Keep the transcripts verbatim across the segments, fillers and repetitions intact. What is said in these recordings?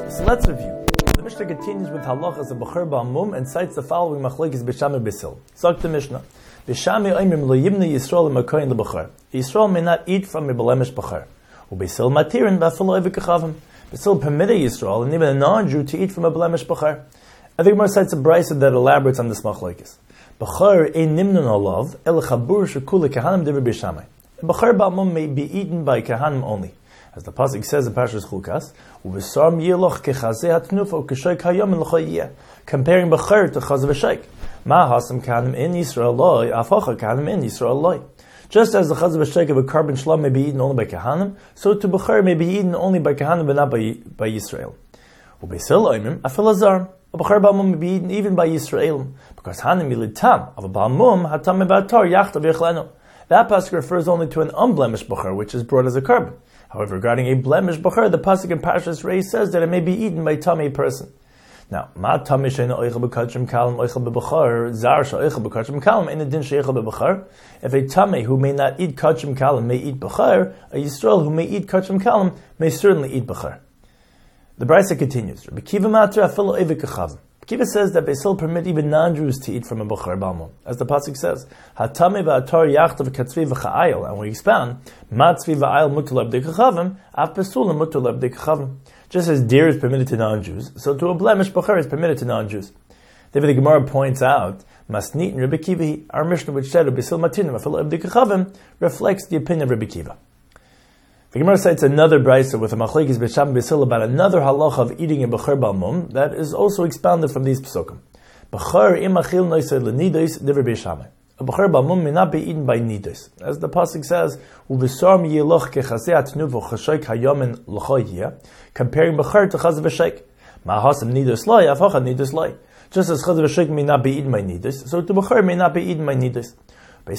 So let's review. The Mishnah continues with halachas of Bechor Ba'al Mum and cites the following machlokes Bishami Bisil. Zok the Mishnah. Bishami oimrim lo yimni Yisrael l'makoyin l'Bechor. Yisrael may not eat from a belemish Bechor. U'Bisil matirin ba'afilo evikachavim. Bisil permitted Yisrael and even a non-Jew to eat from a blemish Bechor. I think more cites a brisa that elaborates on this machlokes. Bechor ein nimnun olav el chabur shekule kahanim divrei Bishami. Bechor Ba'al Mum may be eaten by kahanim only. As the pasuk says in Parshas Chukas, "U'v'sar yeloch kechazeh hatnufa u'keshoik hayom l'choyiyeh," comparing Bechor to chaz v'sheik. Ma hasam kahanim in Yisrael loy, afacha kahanim in Yisrael loy. Just as the chaz v'sheik of a carbon shlam may be eaten only by kahanim, so to Bechor may be eaten only by kahanim but not by by Yisrael. U'besil oimim afil azar. A Bechor Ba'al Mum may be eaten even by Yisrael, because hanim milid tam of a Ba'al Mum hatam mevatar yachtav yechlenu. That pasuk refers only to an unblemished Bechor, which is brought as a carbon. However, regarding a blemished Bechor, the pasuk in Parshas Reis says that it may be eaten by tummy person. Now, ma tummy sheina oichel b'kachim kalam oichel b'Bechor zar she'oichel b'kachim kalam in adin she'oichel b'Bechor. If a tummy who may not eat kachim kalam may eat Bechor, a Yisrael who may eat kachim kalam may certainly eat Bechor. The brisa continues. Rabbi Kiva matra afilo evikachavim. Kiva says that Beisil permit even non-Jews to eat from a Bechor Ba'al Mum. As the pasuk says, "Hatame va'atar yachtav katzvi v'cha'ayil," and we expound, "Matzvi va'ayil mutar l'bdei af pesulim mutar l'bdei." Just as deer is permitted to non-Jews, so to a blemished Bechor is permitted to non-Jews. Therefore, the Gemara points out, "Masnit and Rabbi Kiva," our Mishnah which said Beisil matinim afilo l'bdei reflects the opinion of Rabbi Kiva. The Gemara cites another brisa with a machlokes Bisham Bisil about another halacha of eating a Bechor Ba'al Mum that is also expounded from these pesukim. Bechor imachil noisei lenidos divrei Bishami. A Bechor Ba'al Mum may not be eaten by nidos, as the pasuk says, "U'v'sar yeloch kechasei atnuv u'chashoik hayomin l'choyiyeh," comparing Bechor to chaz v'sheik. Ma'hasam nidos loy, afacha nidos loy. Just as chaz v'sheik may not be eaten by nidos, so to Bechor may not be eaten by nidos. A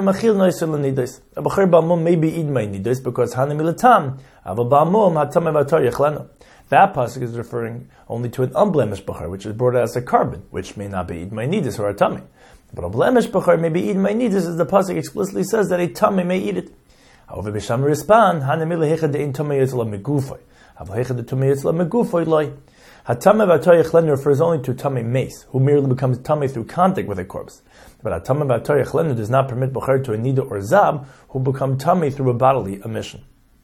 Bechor Ba'al Mum may be eaten by nidos because hanim ilatam av Ba'al Mum hatam mevatar yechlenu. That pasuk is referring only to an unblemished Bechor, which is brought as a carbon, which may not be eaten by nidos or a tummy. But a blemished Bechor may be eaten by nidos, as the pasuk explicitly says that a tummy may eat it. However, Bisham respond hanim ilahecha de'in tummy yitzla megufay av hecha de tummy yitzla megufay loy. Hatam mevatar yechlenu refers only to tummy mace, who merely becomes tummy through contact with a corpse. But Hatam mevatar yechlenu does not permit Bechor to a nida or zab who become tummy through a bodily emission.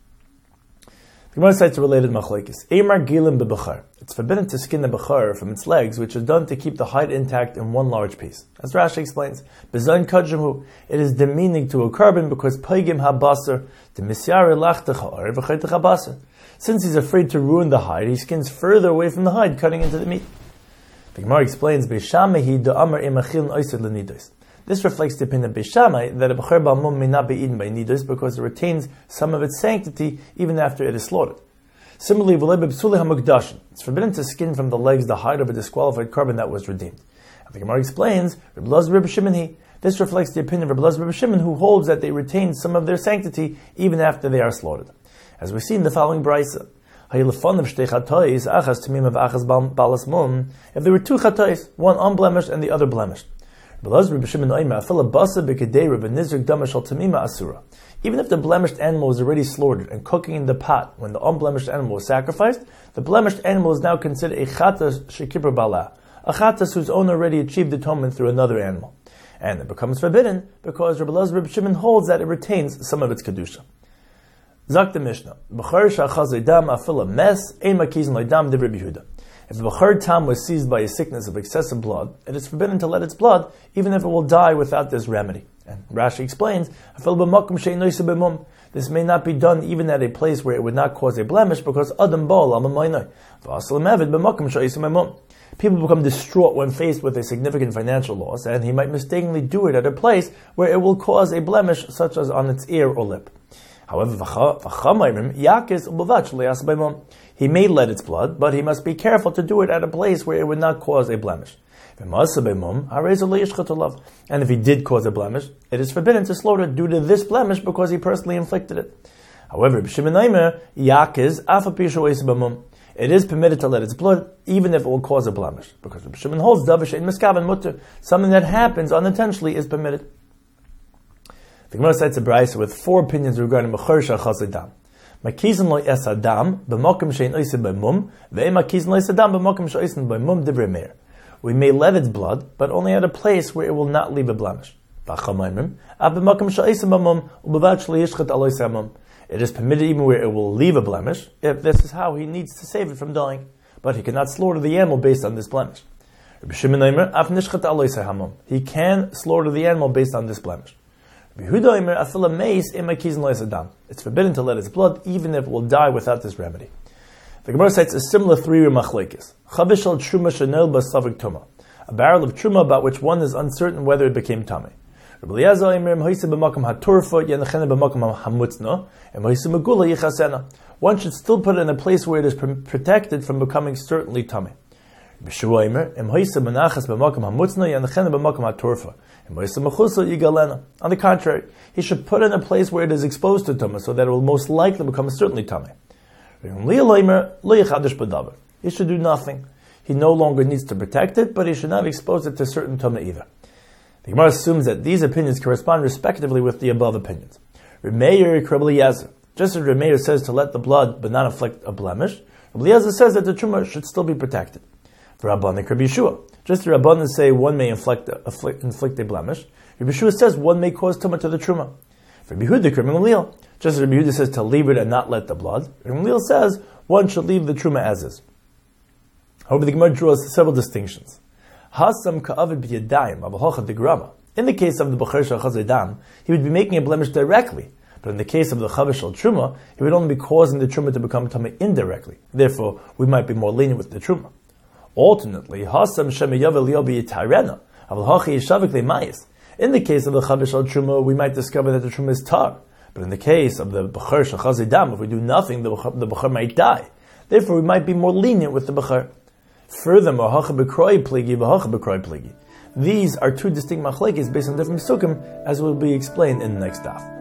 The Gemara cites a related machlokes. Eimar gilim beBechor. It's forbidden to skin the Bechor from its legs, which is done to keep the hide intact in one large piece. As Rashi explains, Bezayin kajimhu, it is demeaning to a carbon because paigim habasar to misyare lachtecha v'chaytech habasar. Since he's afraid to ruin the hide, he skins further away from the hide, cutting into the meat. The Gemara explains, Beishamehi da'amar imachil oised lenidos. This reflects the opinion of Beishamai that a Bechor Ba'al Mum may not be eaten by nidos because it retains some of its sanctity even after it is slaughtered. Similarly, it's forbidden to skin from the legs the hide of a disqualified carbon that was redeemed. And the Gemara explains, Reb Elazar Reb Shimon. This reflects the opinion of Reb Elazar Reb Shimon, who holds that they retain some of their sanctity even after they are slaughtered. As we see in the following brisa, if there were two chatois, one unblemished and the other blemished. Even if the blemished animal was already slaughtered and cooking in the pot when the unblemished animal was sacrificed, the blemished animal is now considered a chatas shekipur bala, a chatas whose owner already achieved atonement through another animal. And it becomes forbidden because Rabbi Elazar Reb Shimon holds that it retains some of its kedusha. Zak the Mishnah, Bechor shachaz dam afila mes ein makizin leidam divrei Yehuda. If the Bechor tam was seized by a sickness of excessive blood, it is forbidden to let its blood, even if it will die without this remedy. And Rashi explains, afil b'makom she'ein noiseh b'mum. This may not be done even at a place where it would not cause a blemish, because adam ba'al al mamoinai v'asal mevid b'makom she'ein b'mum. People become distraught when faced with a significant financial loss, and he might mistakenly do it at a place where it will cause a blemish, such as on its ear or lip. However, he may let its blood, but he must be careful to do it at a place where it would not cause a blemish. And if he did cause a blemish, it is forbidden to slaughter due to this blemish because he personally inflicted it. However, it is permitted to let its blood, even if it will cause a blemish, because Shimon holds something that happens unintentionally is permitted. The Gemara cites a brisa with four opinions regarding Bechor shachaz dam. Makizin lo es adam b'mokum shein oisin by mum, ve'em makizin lo es adam b'mokum shein oisin by mum divrei meir. We may let its blood, but only at a place where it will not leave a blemish. It is permitted even where it will leave a blemish, if this is how he needs to save it from dying. But he cannot slaughter the animal based on this blemish. He can slaughter the animal based on this blemish. It's forbidden to let its blood, even if it will die without this remedy. The Gemara cites a similar three-year machlekes. Chavishal truma shenel basavik tuma, a barrel of truma about which one is uncertain whether it became tummy. One should still put it in a place where it is protected from becoming certainly tummy. On the contrary, he should put it in a place where it is exposed to tumah, so that it will most likely become certainly tummy. He should do nothing. He no longer needs to protect it, but he should not expose it to certain tumah either. The Gemara assumes that these opinions correspond respectively with the above opinions. Remeir Eliezer, just as Remeir says to let the blood but not inflict a blemish, Eliezer says that the truma should still be protected. For Rabbanan Rabbi Yeshua, just as Rabbanan say one may inflict a, inflict, inflict a blemish, Rabbi Yeshua says one may cause tumah to the truma. For Rabbi Yehuda, Gamliel, just as Rabbi Yehuda says to leave it and not let the blood, Gamliel says one should leave the truma as is. However, the Gemara draws several distinctions. Hasam ka'avid b'yadayim ab'hocha degrama. In the case of the b'cher shel chazedam, he would be making a blemish directly. But in the case of the chavish shel truma, he would only be causing the truma to become tummy indirectly. Therefore, we might be more lenient with the truma. Alternately, hasam shemiyavel yobi yitarena ab'hocha yishavik le'mayis. In the case of the chavish shel truma, we might discover that the truma is tar. But in the case of the b'cher shel chazedam, if we do nothing, the b'cher might die. Therefore, we might be more lenient with the b'cher. Furthermore, hacha b'kroi pligi, v'hacha b'kroi pligi. These are two distinct machlekes based on different psukim, as will be explained in the next daf.